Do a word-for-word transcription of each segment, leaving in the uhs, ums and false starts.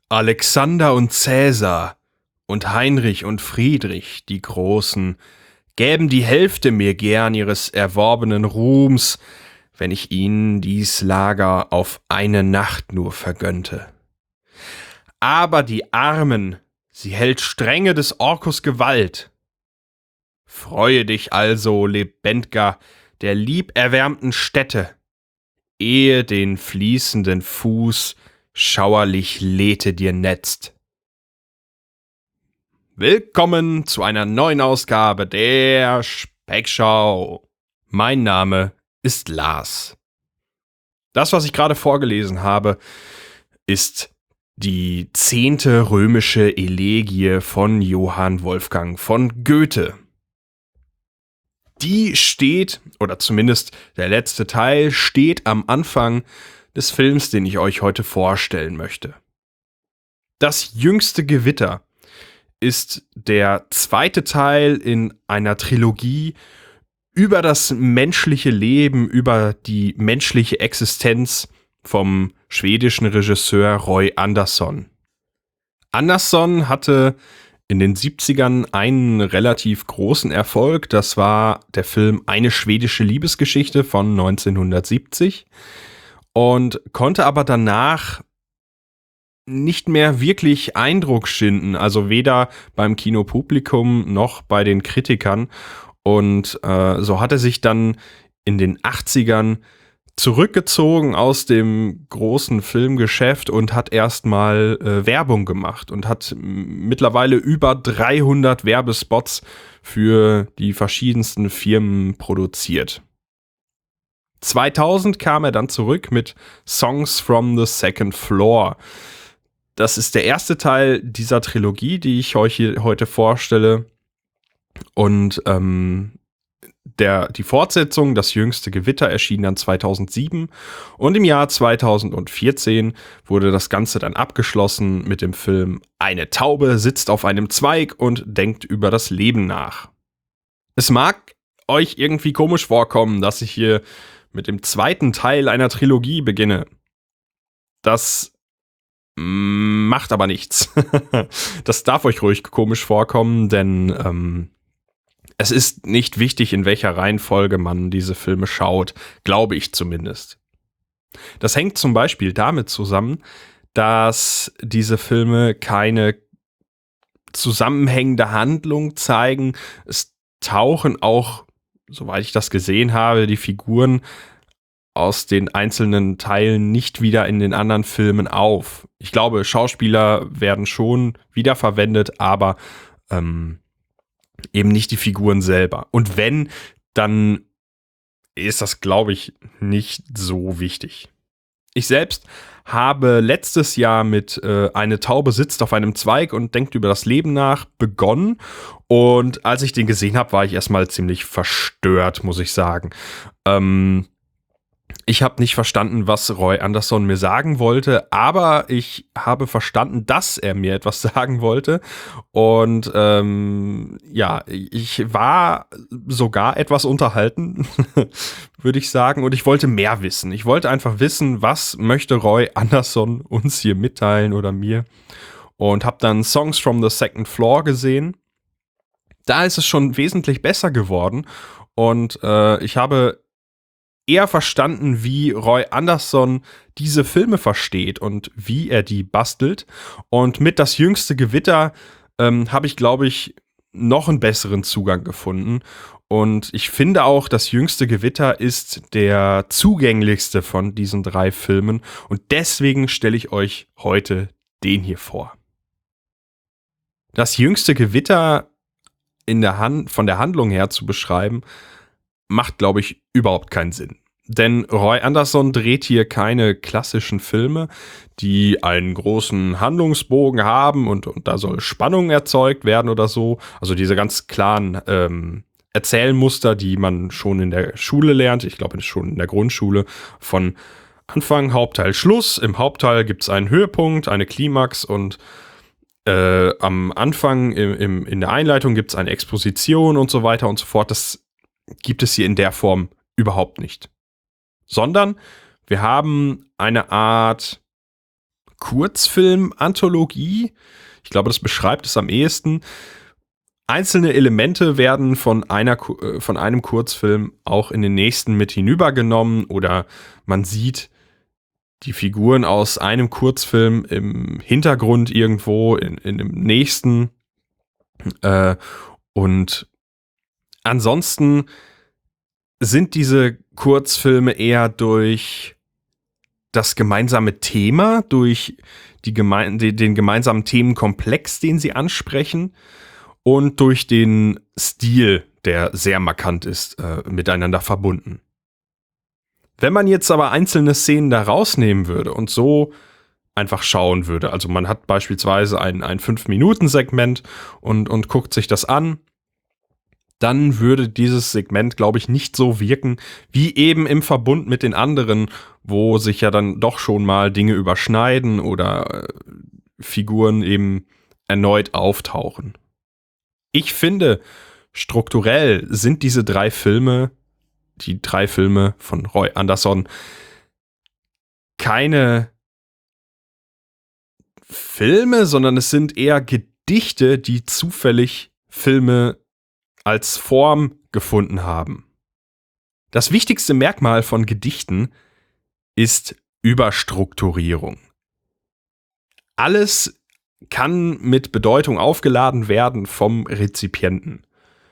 Alexander und Cäsar und Heinrich und Friedrich, die Großen, gäben die Hälfte mir gern ihres erworbenen Ruhms, wenn ich ihnen dies Lager auf eine Nacht nur vergönnte. Aber die Armen, sie hält strenge des Orkus Gewalt. Freue dich also, Lebendger, der lieberwärmten Stätte, ehe den fließenden Fuß schauerlich Lethe dir netzt. Willkommen zu einer neuen Ausgabe der Speckschau. Mein Name ist Lars. Das, was ich gerade vorgelesen habe, ist die zehnte römische Elegie von Johann Wolfgang von Goethe. Die steht, oder zumindest der letzte Teil, steht am Anfang des Films, den ich euch heute vorstellen möchte. Das jüngste Gewitter ist der zweite Teil in einer Trilogie über das menschliche Leben, über die menschliche Existenz vom schwedischen Regisseur Roy Andersson. Andersson hatte in den siebzigern einen relativ großen Erfolg. Das war der Film Eine schwedische Liebesgeschichte von neunzehnhundertsiebzig und konnte aber danach nicht mehr wirklich Eindruck schinden, also weder beim Kinopublikum noch bei den Kritikern. Und äh, so hat er sich dann in den achtzigern zurückgezogen aus dem großen Filmgeschäft und hat erstmal äh, Werbung gemacht und hat m- mittlerweile über dreihundert Werbespots für die verschiedensten Firmen produziert. zweitausend kam er dann zurück mit Songs from the Second Floor. Das ist der erste Teil dieser Trilogie, die ich euch hier heute vorstelle. Und ähm, der, die Fortsetzung, das jüngste Gewitter, erschien dann zweitausendsieben. Und im Jahr zweitausendvierzehn wurde das Ganze dann abgeschlossen mit dem Film Eine Taube sitzt auf einem Zweig und denkt über das Leben nach. Es mag euch irgendwie komisch vorkommen, dass ich hier mit dem zweiten Teil einer Trilogie beginne. Das macht aber nichts. Das darf euch ruhig komisch vorkommen, denn ähm, es ist nicht wichtig, in welcher Reihenfolge man diese Filme schaut, glaube ich zumindest. Das hängt zum Beispiel damit zusammen, dass diese Filme keine zusammenhängende Handlung zeigen. Es tauchen auch, soweit ich das gesehen habe, die Figuren aus den einzelnen Teilen nicht wieder in den anderen Filmen auf. Ich glaube, Schauspieler werden schon wiederverwendet, aber ähm, eben nicht die Figuren selber. Und wenn, dann ist das, glaube ich, nicht so wichtig. Ich selbst habe letztes Jahr mit äh, Eine Taube sitzt auf einem Zweig und denkt über das Leben nach begonnen. Und als ich den gesehen habe, war ich erstmal ziemlich verstört, muss ich sagen. Ähm, Ich habe nicht verstanden, was Roy Andersson mir sagen wollte, aber ich habe verstanden, dass er mir etwas sagen wollte. Und ähm, ja, ich war sogar etwas unterhalten, würde ich sagen. Und ich wollte mehr wissen. Ich wollte einfach wissen, was möchte Roy Andersson uns hier mitteilen oder mir. Und habe dann Songs from the Second Floor gesehen. Da ist es schon wesentlich besser geworden. Und äh, ich habe eher verstanden, wie Roy Andersson diese Filme versteht und wie er die bastelt. Und mit Das jüngste Gewitter ähm, habe ich, glaube ich, noch einen besseren Zugang gefunden. Und ich finde auch, Das jüngste Gewitter ist der zugänglichste von diesen drei Filmen. Und deswegen stelle ich euch heute den hier vor. Das jüngste Gewitter in der Hand, von der Handlung her zu beschreiben, macht, glaube ich, überhaupt keinen Sinn. Denn Roy Andersson dreht hier keine klassischen Filme, die einen großen Handlungsbogen haben und, und da soll Spannung erzeugt werden oder so. Also diese ganz klaren ähm, Erzählmuster, die man schon in der Schule lernt, ich glaube schon in der Grundschule, von Anfang, Hauptteil, Schluss. Im Hauptteil gibt es einen Höhepunkt, eine Klimax und äh, am Anfang im, im, in der Einleitung gibt es eine Exposition und so weiter und so fort. Das gibt es hier in der Form überhaupt nicht. Sondern wir haben eine Art Kurzfilm-Anthologie. Ich glaube, das beschreibt es am ehesten. Einzelne Elemente werden von, einer, von einem Kurzfilm auch in den nächsten mit hinübergenommen oder man sieht die Figuren aus einem Kurzfilm im Hintergrund irgendwo in, in dem nächsten. Äh, und ansonsten sind diese Kurzfilme eher durch das gemeinsame Thema, durch die geme- den gemeinsamen Themenkomplex, den sie ansprechen, und durch den Stil, der sehr markant ist, äh, miteinander verbunden. Wenn man jetzt aber einzelne Szenen da rausnehmen würde und so einfach schauen würde, also man hat beispielsweise ein, ein fünf Minuten Segment und, und guckt sich das an, dann würde dieses Segment, glaube ich, nicht so wirken, wie eben im Verbund mit den anderen, wo sich ja dann doch schon mal Dinge überschneiden oder äh, Figuren eben erneut auftauchen. Ich finde, strukturell sind diese drei Filme, die drei Filme von Roy Andersson, keine Filme, sondern es sind eher Gedichte, die zufällig Filme als Form gefunden haben. Das wichtigste Merkmal von Gedichten ist Überstrukturierung. Alles kann mit Bedeutung aufgeladen werden vom Rezipienten.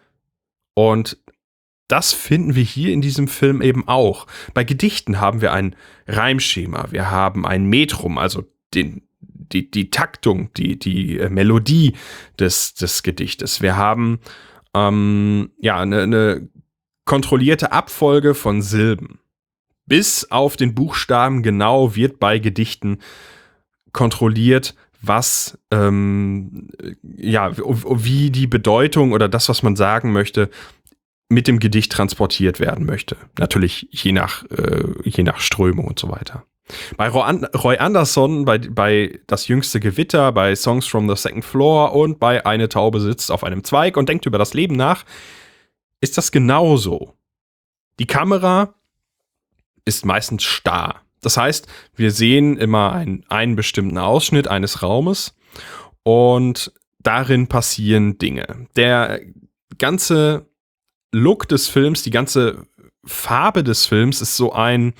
Und das finden wir hier in diesem Film eben auch. Bei Gedichten haben wir ein Reimschema, wir haben ein Metrum, also den, die, die Taktung, die, die Melodie des, des Gedichtes. Wir haben ähm, ja, eine, eine kontrollierte Abfolge von Silben. Bis auf den Buchstaben genau wird bei Gedichten kontrolliert, was, ähm, ja, wie die Bedeutung oder das, was man sagen möchte, mit dem Gedicht transportiert werden möchte. Natürlich je nach, äh, je nach Strömung und so weiter. Bei Roy Andersson, bei, bei Das jüngste Gewitter, bei Songs from the Second Floor und bei Eine Taube sitzt auf einem Zweig und denkt über das Leben nach, ist das genauso. Die Kamera ist meistens starr. Das heißt, wir sehen immer einen, einen bestimmten Ausschnitt eines Raumes und darin passieren Dinge. Der ganze Look des Films, die ganze Farbe des Films ist so ein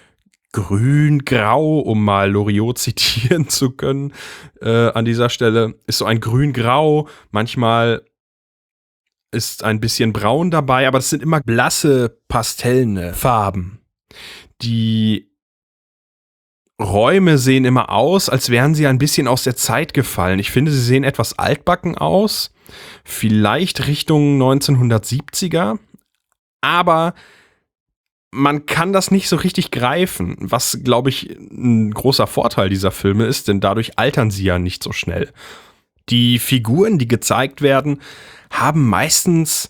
Grün-Grau, um mal Loriot zitieren zu können, äh, an dieser Stelle, ist so ein Grün-Grau, manchmal ist ein bisschen Braun dabei, aber das sind immer blasse, pastellne Farben. Die Räume sehen immer aus, als wären sie ein bisschen aus der Zeit gefallen. Ich finde, sie sehen etwas altbacken aus, vielleicht Richtung neunzehnhundertsiebziger, aber man kann das nicht so richtig greifen, was, glaube ich, ein großer Vorteil dieser Filme ist, denn dadurch altern sie ja nicht so schnell. Die Figuren, die gezeigt werden, haben meistens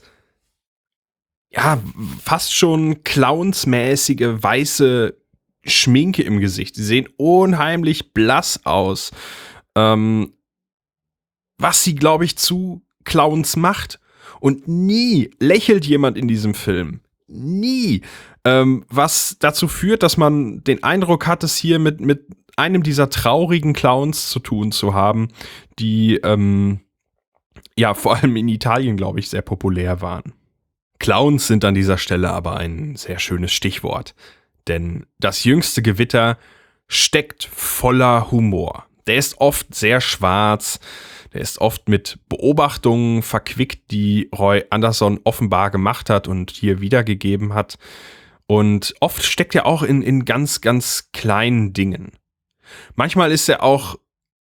ja fast schon clownsmäßige weiße Schminke im Gesicht. Sie sehen unheimlich blass aus. Ähm, was sie, glaube ich, zu Clowns macht. Und nie lächelt jemand in diesem Film. Nie. Ähm, was dazu führt, dass man den Eindruck hat, es hier mit, mit einem dieser traurigen Clowns zu tun zu haben, die ähm, ja vor allem in Italien, glaube ich, sehr populär waren. Clowns sind an dieser Stelle aber ein sehr schönes Stichwort. Denn Das jüngste Gewitter steckt voller Humor. Der ist oft sehr schwarz, der ist oft mit Beobachtungen verquickt, die Roy Andersson offenbar gemacht hat und hier wiedergegeben hat. Und oft steckt er auch in, in ganz, ganz kleinen Dingen. Manchmal ist er auch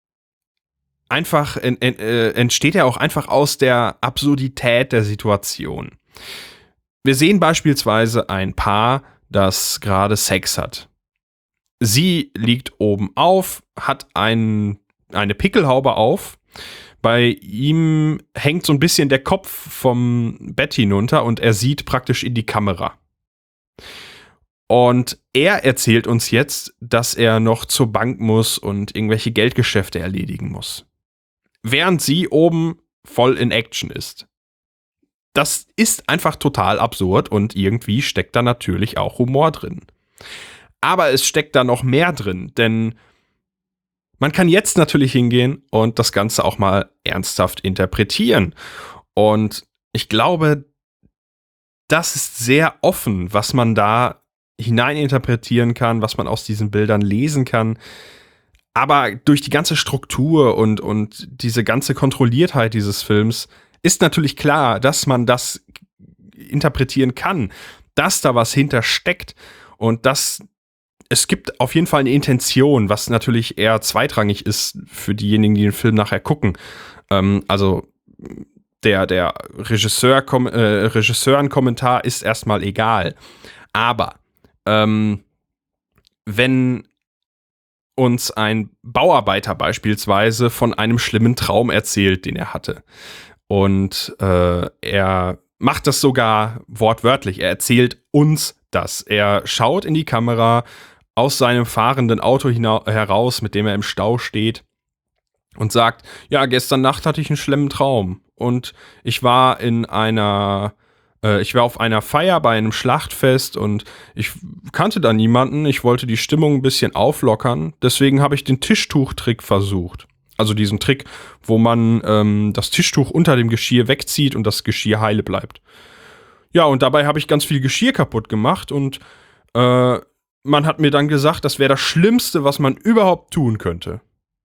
einfach, en, en, äh, entsteht er auch einfach aus der Absurdität der Situation. Wir sehen beispielsweise ein Paar, das gerade Sex hat. Sie liegt oben auf, hat ein, eine Pickelhaube auf. Bei ihm hängt so ein bisschen der Kopf vom Bett hinunter und er sieht praktisch in die Kamera. Und er erzählt uns jetzt, dass er noch zur Bank muss und irgendwelche Geldgeschäfte erledigen muss. Während sie oben voll in Action ist. Das ist einfach total absurd und irgendwie steckt da natürlich auch Humor drin. Aber es steckt da noch mehr drin, denn Man kann jetzt natürlich hingehen und das Ganze auch mal ernsthaft interpretieren. Und ich glaube, das ist sehr offen, was man da hineininterpretieren kann, was man aus diesen Bildern lesen kann. Aber durch die ganze Struktur und, und diese ganze Kontrolliertheit dieses Films ist natürlich klar, dass man das interpretieren kann, dass da was hintersteckt und dass es gibt auf jeden Fall eine Intention, was natürlich eher zweitrangig ist für diejenigen, die den Film nachher gucken. Ähm, also der, der Regisseur, äh, Regisseuren-Kommentar ist erstmal egal. Aber ähm, wenn uns ein Bauarbeiter beispielsweise von einem schlimmen Traum erzählt, den er hatte, und äh, er macht das sogar wortwörtlich, er erzählt uns das. Er schaut in die Kamera aus seinem fahrenden Auto hina- heraus, mit dem er im Stau steht, und sagt, ja, gestern Nacht hatte ich einen schlimmen Traum und ich war in einer, äh, ich war auf einer Feier bei einem Schlachtfest und ich kannte da niemanden, ich wollte die Stimmung ein bisschen auflockern, deswegen habe ich den Tischtuchtrick versucht. Also diesen Trick, wo man ähm, das Tischtuch unter dem Geschirr wegzieht und das Geschirr heile bleibt. Ja, und dabei habe ich ganz viel Geschirr kaputt gemacht und äh, man hat mir dann gesagt, das wäre das Schlimmste, was man überhaupt tun könnte.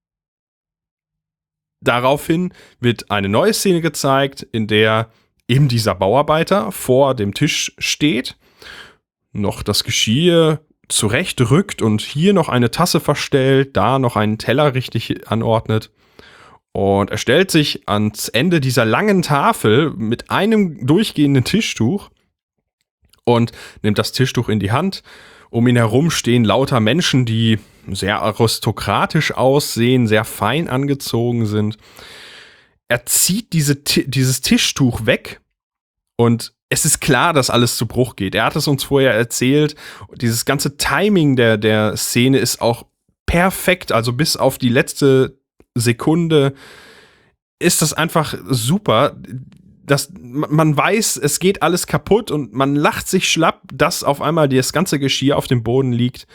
Daraufhin wird eine neue Szene gezeigt, in der eben dieser Bauarbeiter vor dem Tisch steht, noch das Geschirr zurechtrückt und hier noch eine Tasse verstellt, da noch einen Teller richtig anordnet. Und er stellt sich ans Ende dieser langen Tafel mit einem durchgehenden Tischtuch und nimmt das Tischtuch in die Hand. Um ihn herum stehen lauter Menschen, die sehr aristokratisch aussehen, sehr fein angezogen sind. Er zieht diese, dieses Tischtuch weg und es ist klar, dass alles zu Bruch geht. Er hat es uns vorher erzählt. Dieses ganze Timing der, der Szene ist auch perfekt. Also bis auf die letzte Sekunde ist das einfach super. Das, man weiß, es geht alles kaputt und man lacht sich schlapp, dass auf einmal das ganze Geschirr auf dem Boden liegt,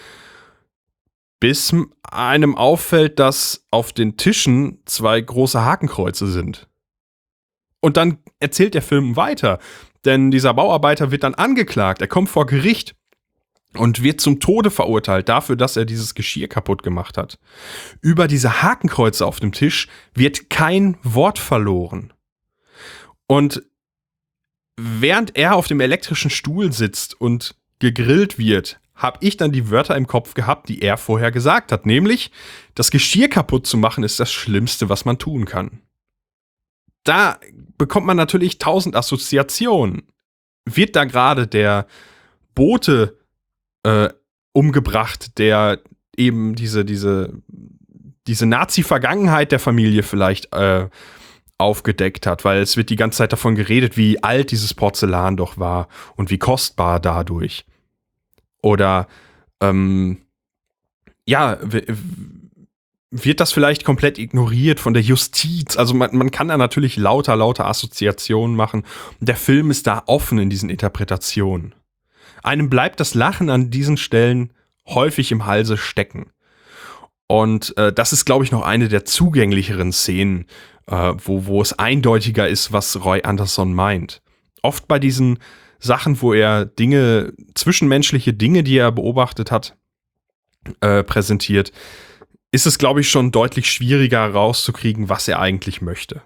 bis einem auffällt, dass auf den Tischen zwei große Hakenkreuze sind. Und dann erzählt der Film weiter, denn dieser Bauarbeiter wird dann angeklagt, er kommt vor Gericht und wird zum Tode verurteilt dafür, dass er dieses Geschirr kaputt gemacht hat. Über diese Hakenkreuze auf dem Tisch wird kein Wort verloren. Und während er auf dem elektrischen Stuhl sitzt und gegrillt wird, habe ich dann die Wörter im Kopf gehabt, die er vorher gesagt hat. Nämlich, das Geschirr kaputt zu machen ist das Schlimmste, was man tun kann. Da bekommt man natürlich tausend Assoziationen. Wird da gerade der Bote äh, umgebracht, der eben diese, diese, diese Nazi-Vergangenheit der Familie vielleicht äh, aufgedeckt hat, weil es wird die ganze Zeit davon geredet, wie alt dieses Porzellan doch war und wie kostbar dadurch. Oder ähm, ja, w- wird das vielleicht komplett ignoriert von der Justiz? Also man, man kann da natürlich lauter, lauter Assoziationen machen. Der Film ist da offen in diesen Interpretationen. Einem bleibt das Lachen an diesen Stellen häufig im Halse stecken. Und äh, das ist, glaube ich, noch eine der zugänglicheren Szenen, äh, wo, wo es eindeutiger ist, was Roy Andersson meint. Oft bei diesen Sachen, wo er Dinge, zwischenmenschliche Dinge, die er beobachtet hat, äh, präsentiert, ist es, glaube ich, schon deutlich schwieriger herauszukriegen, was er eigentlich möchte.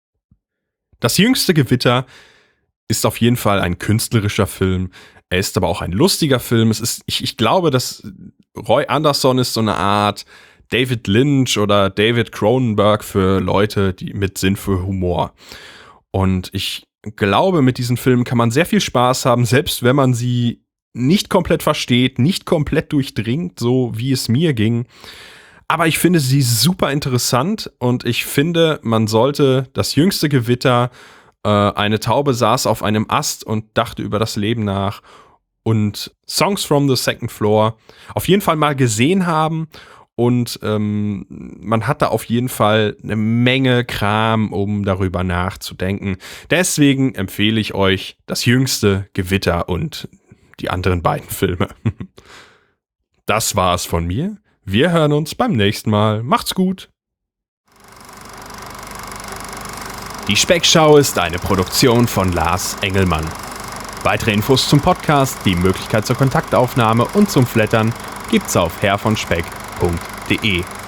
Das jüngste Gewitter ist auf jeden Fall ein künstlerischer Film. Er ist aber auch ein lustiger Film. Es ist, ich, ich glaube, dass Roy Andersson ist so eine Art David Lynch oder David Cronenberg für Leute, die mit Sinn für Humor. Und ich glaube, mit diesen Filmen kann man sehr viel Spaß haben, selbst wenn man sie nicht komplett versteht, nicht komplett durchdringt, so wie es mir ging. Aber ich finde sie super interessant und ich finde, man sollte das jüngste Gewitter, äh, eine Taube saß auf einem Ast und dachte über das Leben nach und Songs from the Second Floor auf jeden Fall mal gesehen haben. Und ähm, man hat da auf jeden Fall eine Menge Kram, um darüber nachzudenken. Deswegen empfehle ich euch das jüngste Gewitter und die anderen beiden Filme. Das war es von mir. Wir hören uns beim nächsten Mal. Macht's gut! Die Speckschau ist eine Produktion von Lars Engelmann. Weitere Infos zum Podcast, die Möglichkeit zur Kontaktaufnahme und zum Flattern gibt's auf herr von speck punkt de.